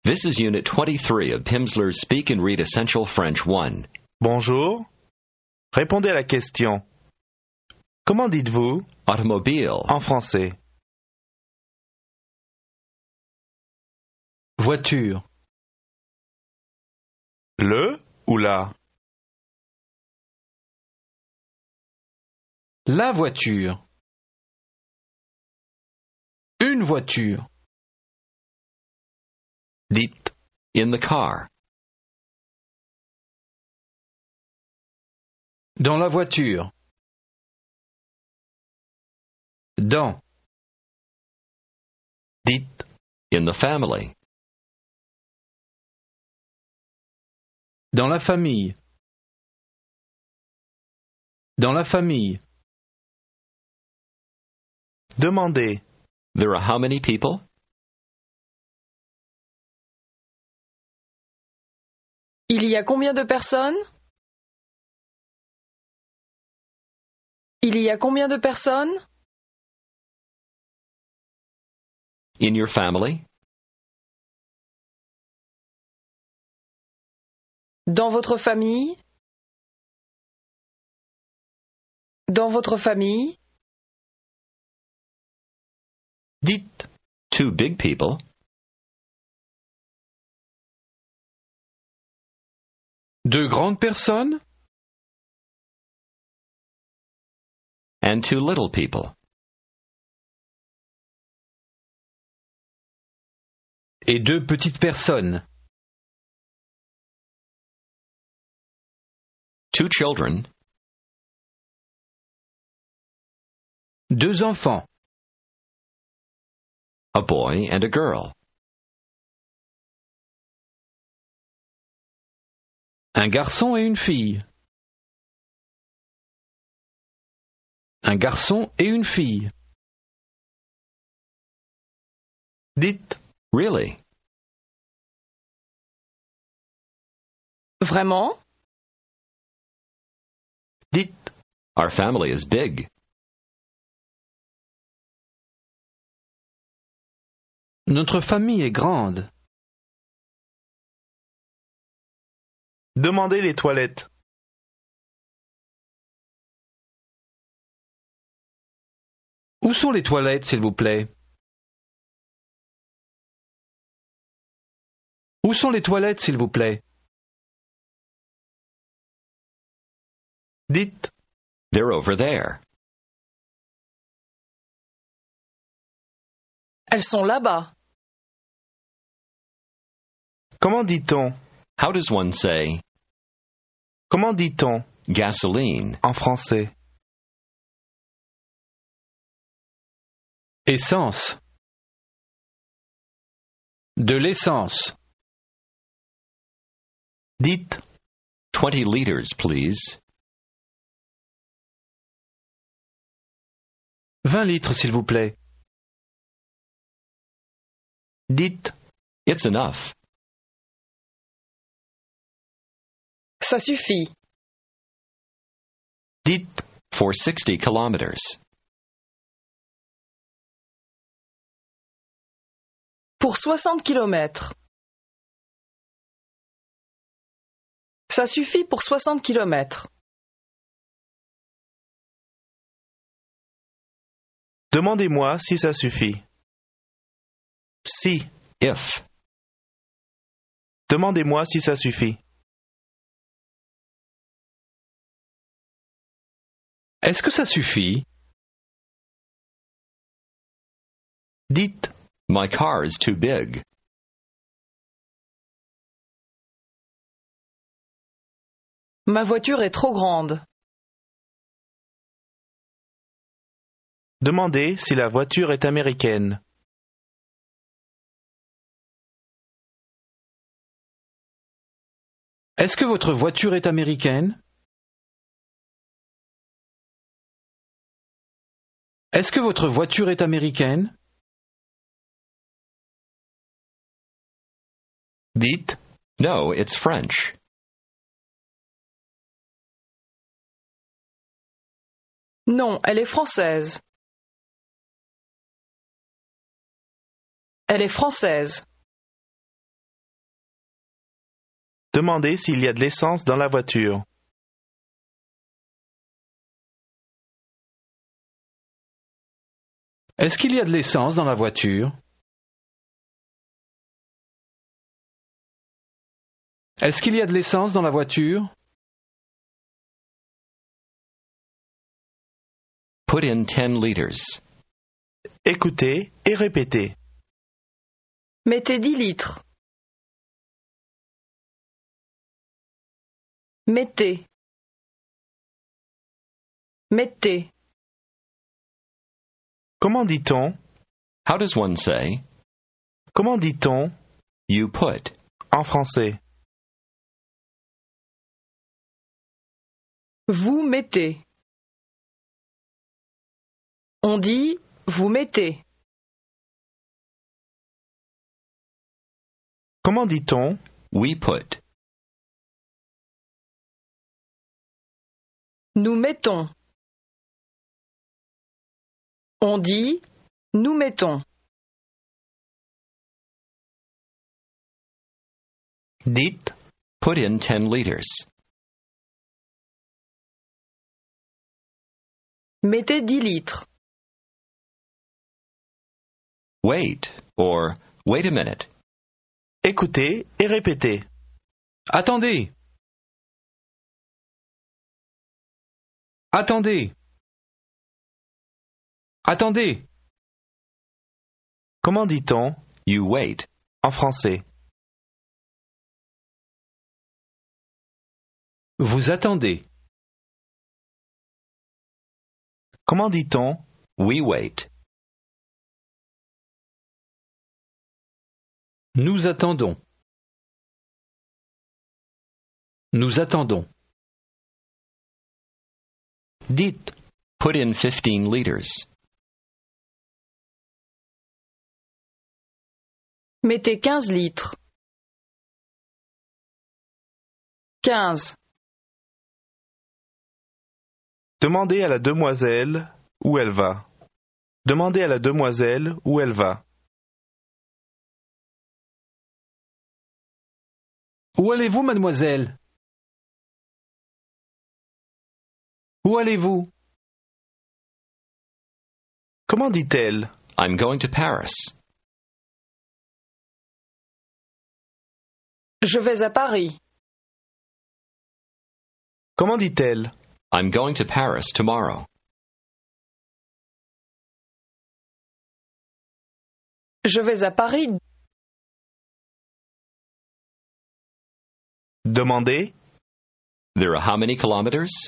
This is Unit 23 of Pimsleur's Speak and Read Essential French 1. Bonjour. Répondez à la question. Comment dites-vous Automobile, en français? Voiture. Le ou la? La voiture. Une voiture. Dites in the car, Dans la voiture. Dans. dites in the family, Dans la famille. Dans la famille. demandez. there are how many people? Il y a combien de personnes? Il y a combien de personnes? In your family? Dans votre famille? Dans votre famille? Dites Two big people, Deux grandes personnes and two little people. et deux petites personnes. Two children, Deux enfants. a boy and a girl. Un garçon et une fille. Un garçon et une fille. dites Really? Vraiment? dites Our family is big. Notre famille est grande. demandez les toilettes. Où sont les toilettes, s'il vous plaît? Où sont les toilettes, s'il vous plaît? Dites They're over there. Elles sont là-bas. comment dit-on? How does one say Comment dit-on gasoline? en français? Essence. De l'essence. Dites 20 liters, please. 20 litres, s'il vous plaît. dites It's enough. Ça suffit. dites For 60 kilometers. Pour 60 kilomètres. Ça suffit pour 60 kilomètres. demandez-moi si ça suffit. Si. If. Demandez-moi si ça suffit. Est-ce que ça suffit? Dites My car is too big. Ma voiture est trop grande. demandez si la voiture est américaine. Est-ce que votre voiture est américaine? Est-ce que votre voiture est américaine? Dites No, it's French. Non, elle est française. Elle est française. Demandez s'il y a de l'essence dans la voiture. Est-ce qu'il y a de l'essence dans la voiture? Est-ce qu'il y a de l'essence dans la voiture? Put in 10 liters. Écoutez et répétez. Mettez 10 litres. Mettez. Mettez. Comment dit-on? How does one say, Comment dit-on you put? en français? Vous mettez. On dit vous mettez. Comment dit-on We put. Nous mettons. On dit nous mettons. Dites Put in 10 liters. Mettez 10 litres. Wait, or wait a minute. Écoutez et répétez. Attendez! Attendez! Attendez! Comment dit-on You wait. en français? Vous attendez. Comment dit-on We wait. Nous attendons. Nous attendons. Dites Put in 15 liters. Mettez 15 litres. 15. Demandez à la demoiselle où elle va. Demandez à la demoiselle où elle va. Où allez-vous, mademoiselle? Où allez-vous? Comment dit-elle I'm going to Paris. Je vais à Paris. Comment dit-elle I'm going to Paris tomorrow. Je vais à Paris. Demandez There are how many kilometers?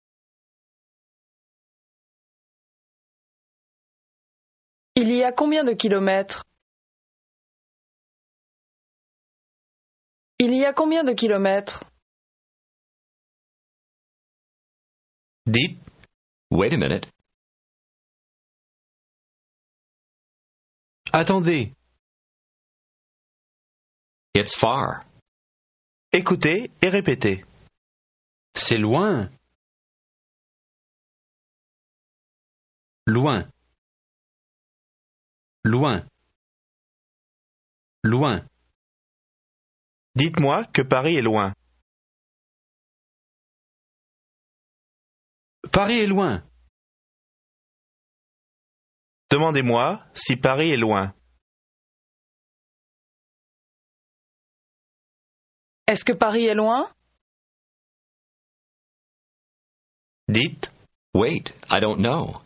Il y a combien de kilomètres? Il y a combien de kilomètres? Dites Wait a minute. Attendez. It's far. Écoutez et répétez. C'est loin. Loin. Loin. Loin. Dites-moi que Paris est loin. Paris est loin. Demandez-moi si Paris est loin. Est-ce que Paris est loin? Dites Wait, I don't know.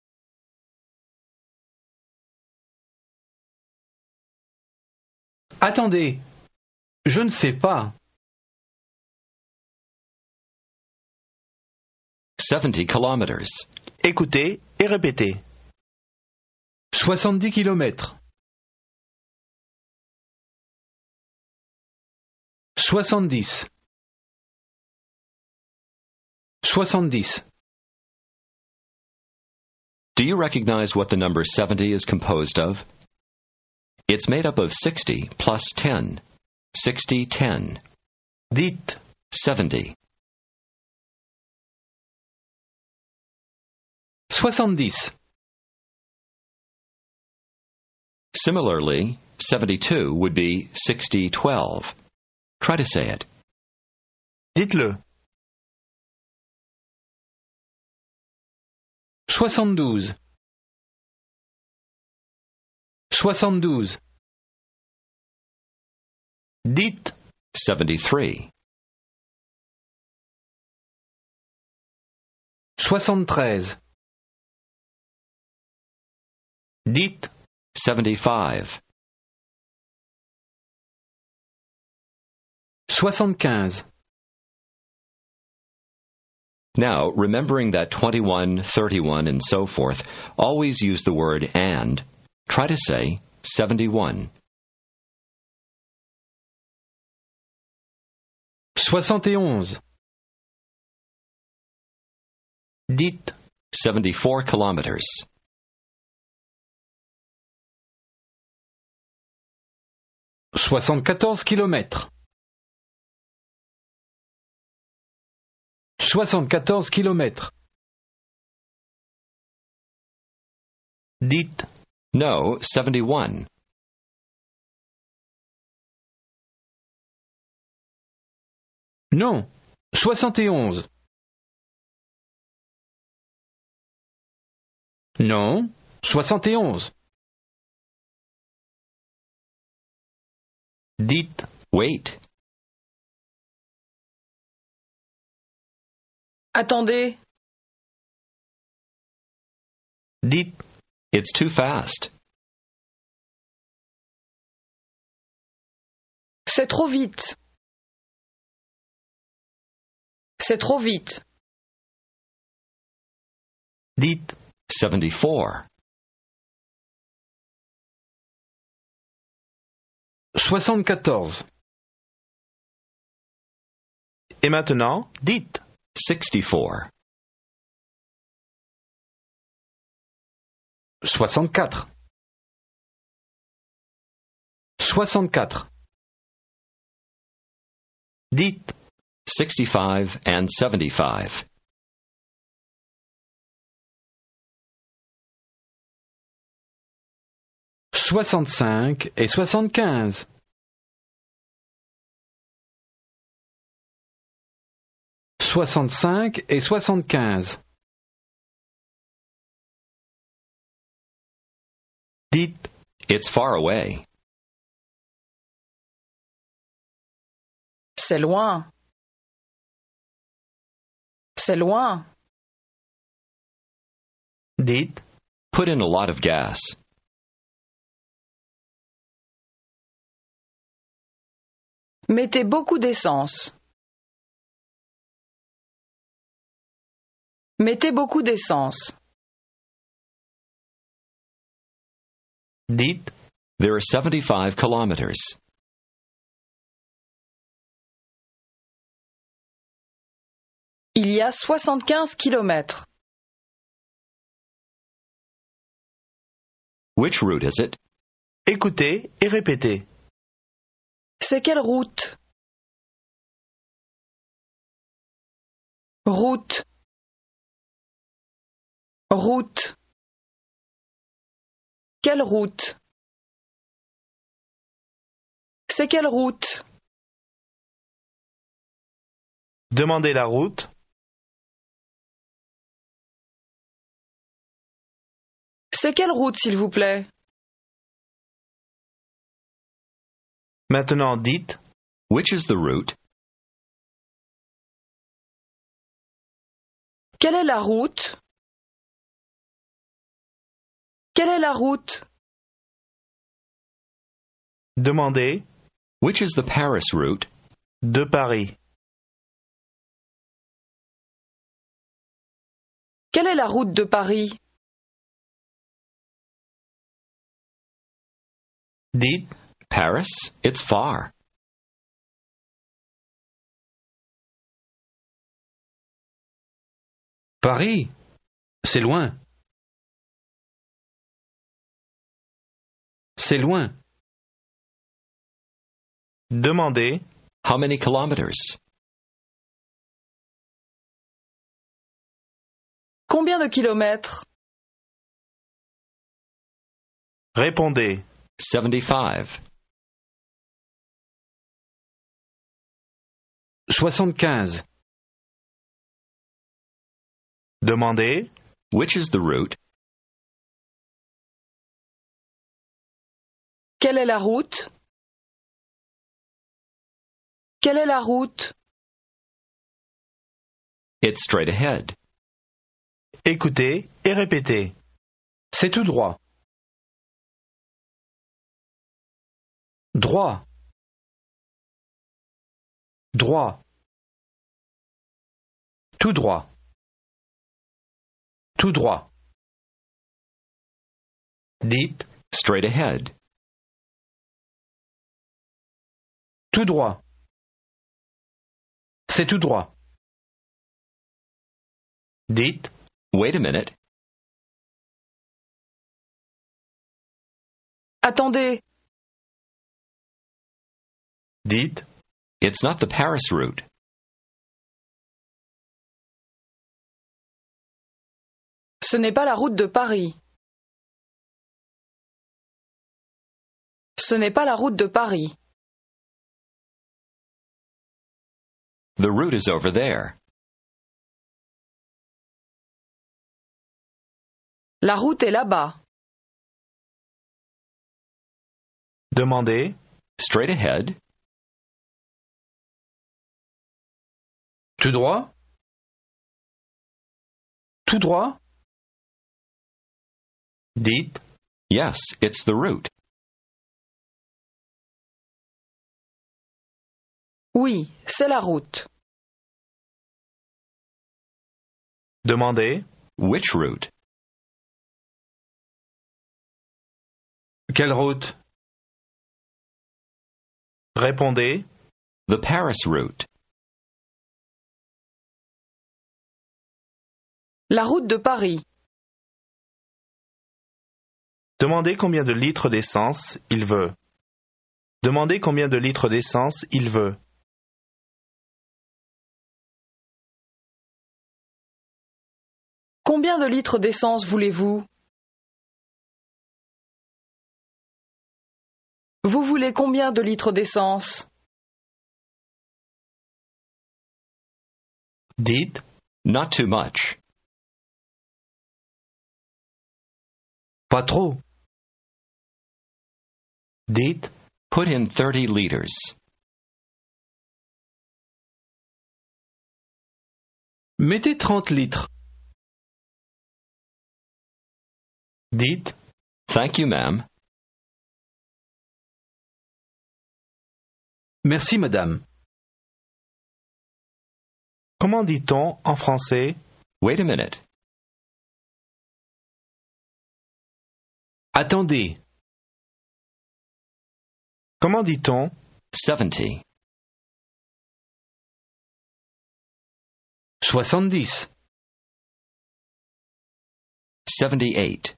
Attendez. Je ne sais pas. 70 kilometers. écoutez et répétez. 70 kilomètres. 70. 70. Do you recognize what the number 70 is composed of? It's made up of 60 plus 10. 60, 10. Dites 70. 70. Similarly, 72 would be 60, 12. Try to say it. Dites-le. 72. 72. Dites 73. 73. dites 75. 75. Now, remembering that 21, 31, and so forth always use the word and, try to say 71. 71. dites 74 kilometers. 74 kilomètres. 74 kilomètres. dites No, 71. Non, 71. Non, 71. dites Wait. Attendez, dites It's too fast. c'est trop vite. C'est trop vite. dites 74. 74. et maintenant dites 64. 64. 64. dites 65 and 75. 65 et 75. 65 et 75. dites It's far away. C'est loin. C'est loin. dites Put in a lot of gas. Mettez beaucoup d'essence. Mettez beaucoup d'essence. dites There are 75 kilometers. Il y a 75 kilomètres. Which route is it? écoutez et répétez. C'est quelle route? Route. Route. Quelle route? C'est quelle route? Demandez la route. C'est quelle route, s'il vous plaît? Maintenant dites Which is the route? Quelle est la route? Quelle est la route? demandez Which is the Paris route? de Paris. Quelle est la route de Paris? dites Paris? It's far. Paris, c'est loin. C'est loin. demandez How many kilometers? Combien de kilomètres? répondez 75. 75. Demandez. Which is the route? Quelle est la route? Quelle est la route? It's straight ahead. Écoutez et répétez. C'est tout droit. Droit. Droit. Tout droit. Tout droit. Dites. Straight ahead. Tout droit. C'est tout droit. Dites. Wait a minute. Attendez, Dites. It's not the Paris route. ce n'est pas la route de Paris. Ce n'est pas la route de Paris. The route is over there. La route est là-bas. Demandez. Straight ahead. Tout droit. Tout droit. Dites. Yes, it's the route. Oui, c'est la route. Demandez. Which route? Quelle route? Répondez. The Paris route. La route de Paris. Demandez combien de litres d'essence il veut. Demandez combien de litres d'essence il veut. Combien de litres d'essence voulez-vous? Vous voulez combien de litres d'essence? Dites. Not too much. Pas trop. Dites. Put in 30 liters. Mettez 30 litres. Dites. Thank you, ma'am. Merci, madame. Comment dit-on en français? Wait a minute. Attendez. Comment dit-on? 70. 70. 78.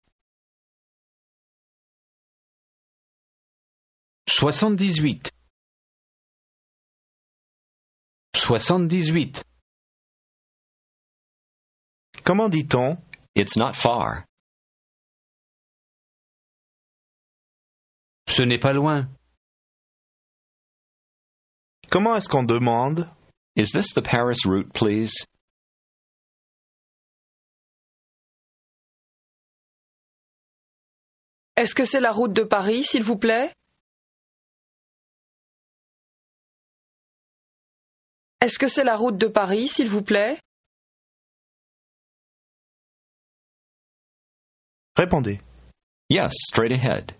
78. 78. Comment dit-on? It's not far. Ce n'est pas loin. Comment est-ce qu'on demande? Is this the Paris route, please? Est-ce que c'est la route de Paris, s'il vous plaît? Est-ce que c'est la route de Paris, s'il vous plaît? Répondez. Yes, straight ahead.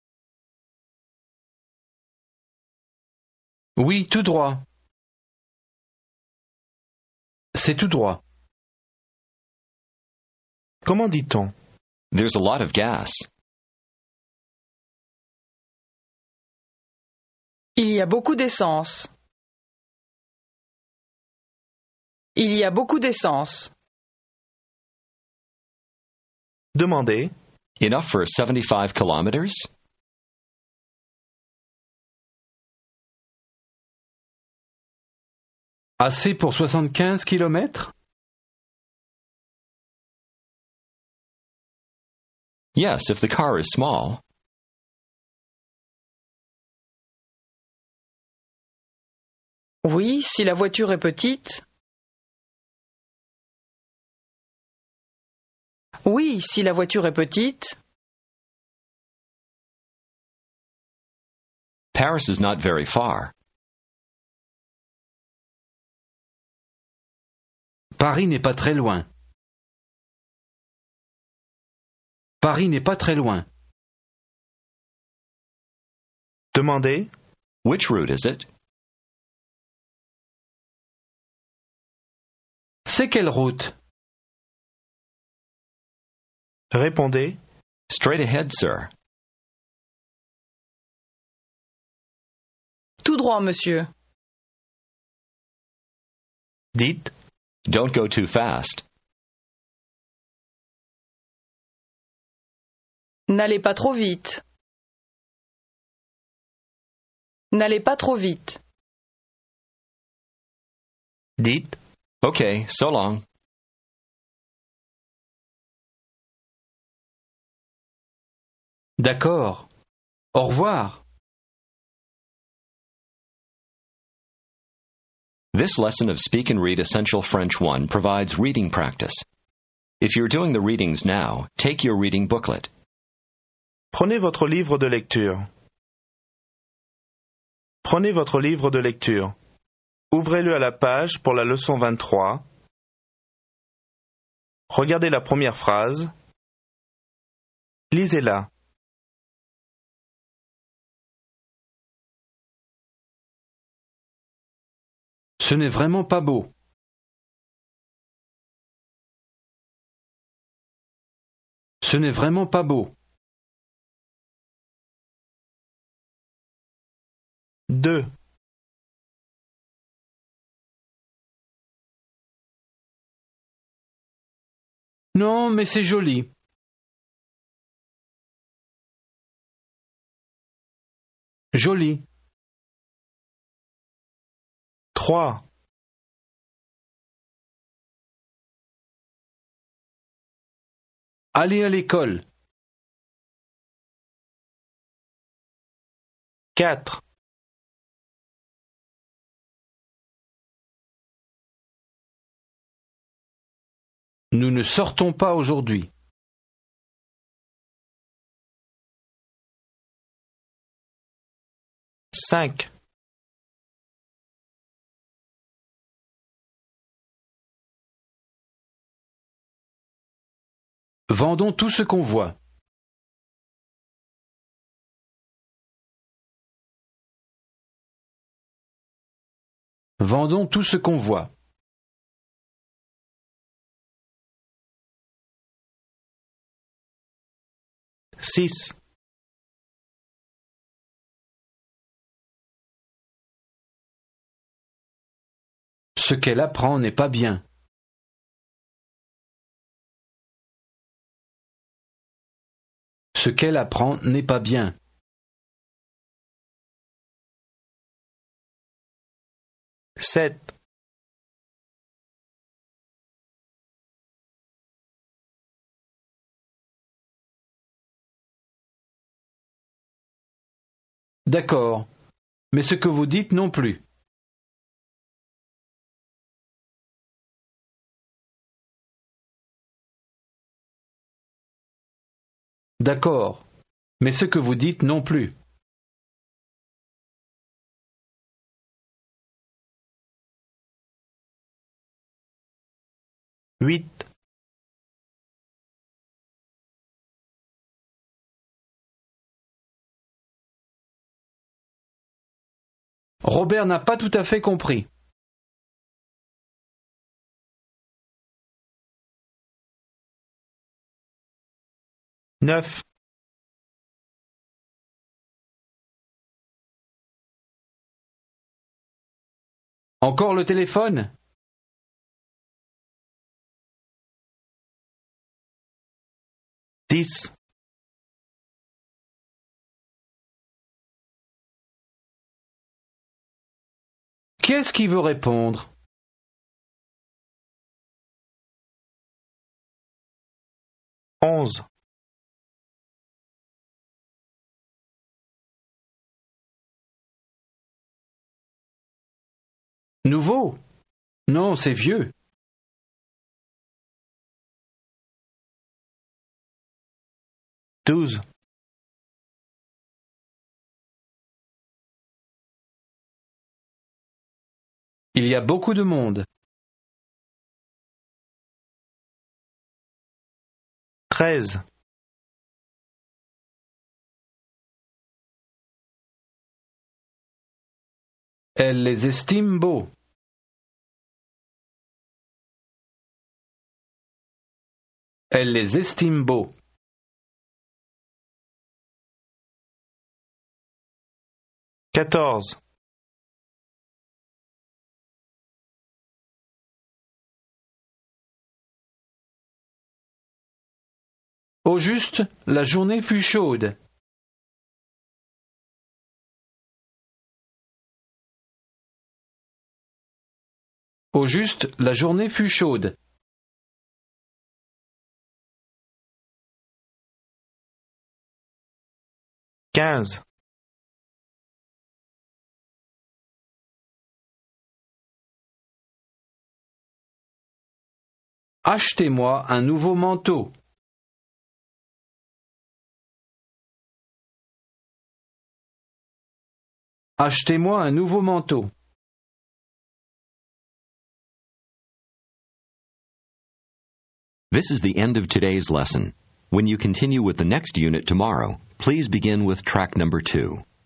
Oui, tout droit. C'est tout droit. Comment dit-on? There's a lot of gas. Il y a beaucoup d'essence. Il y a beaucoup d'essence. Demandez. Enough for 75 kilometers? Assez pour 75 kilomètres? Yes, if the car is small. Oui, si la voiture est petite. Oui, si la voiture est petite. Paris is not very far. Paris n'est pas très loin. Paris n'est pas très loin. Demandez. Which route is it? C'est quelle route? Répondez. Straight ahead, sir. Tout droit, monsieur. Dites. Don't go too fast. N'allez pas trop vite. N'allez pas trop vite. Dites. Okay, so long. D'accord. Au revoir. This lesson of Speak and Read Essential French 1 provides reading practice. If you're doing the readings now, take your reading booklet. Prenez votre livre de lecture. Prenez votre livre de lecture. Ouvrez-le à la page pour la leçon 23. Regardez la première phrase. Lisez-la. Ce n'est vraiment pas beau. Ce n'est vraiment pas beau. 2. Non, mais c'est joli. Joli. 3. Aller à l'école. 4. Nous ne sortons pas aujourd'hui. 5. Vendons tout ce qu'on voit. Vendons tout ce qu'on voit. 6. Ce qu'elle apprend n'est pas bien. Ce qu'elle apprend n'est pas bien. 7. D'accord. Mais ce que vous dites non plus. D'accord. Mais ce que vous dites non plus. 8. Robert n'a pas tout à fait compris. 9. Encore le téléphone? 10. Qui est-ce qui veut répondre? 11. nouveau. Non, c'est vieux. Douze. Il y a beaucoup de monde. 13. Elle les estime beaux. Elle les estime beaux. 14. Au juste, la journée fut chaude. Au juste, la journée fut chaude. 15. Achetez-moi un nouveau manteau. Achetez-moi un nouveau manteau. This is the end of today's lesson. When you continue with the next unit tomorrow, please begin with track number 2.